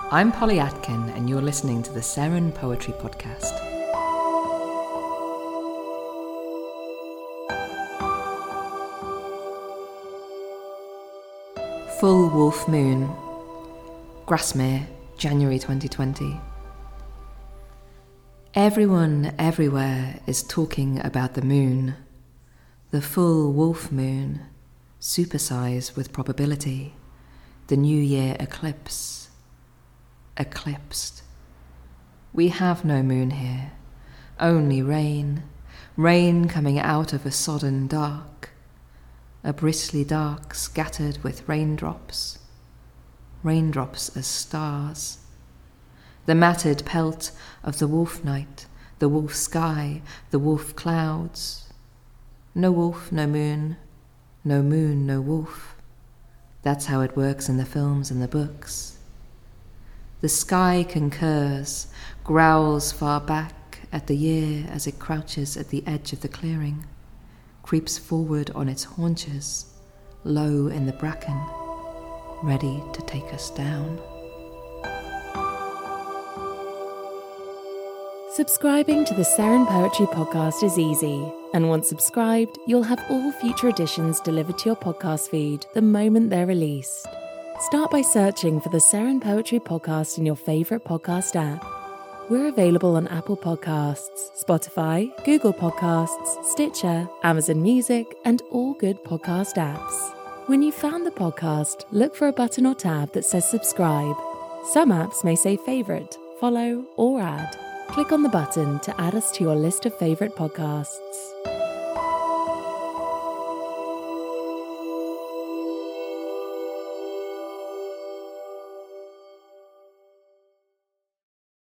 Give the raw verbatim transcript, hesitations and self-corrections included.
I'm Polly Atkin, and you're listening to the Seren Poetry Podcast. Full Wolf Moon, Grasmere, January twenty twenty. Everyone everywhere is talking about the moon, the full wolf moon, supersize with probability, the New Year eclipse. Eclipsed. We have no moon here, only rain, rain coming out of a sodden dark, a bristly dark scattered with raindrops, raindrops as stars. The matted pelt of the wolf night, the wolf sky, the wolf clouds. No wolf, no moon, no moon, no wolf. That's how it works in the films and the books. The sky concurs, growls far back at the year as it crouches at the edge of the clearing, creeps forward on its haunches, low in the bracken, ready to take us down. Subscribing to the Seren Poetry Podcast is easy, and once subscribed, you'll have all future editions delivered to your podcast feed the moment they're released. Start by searching for the Seren Poetry Podcast in your favourite podcast app. We're available on Apple Podcasts, Spotify, Google Podcasts, Stitcher, Amazon Music, and all good podcast apps. When you've found the podcast, look for a button or tab that says subscribe. Some apps may say favourite, follow, or add. Click on the button to add us to your list of favourite podcasts.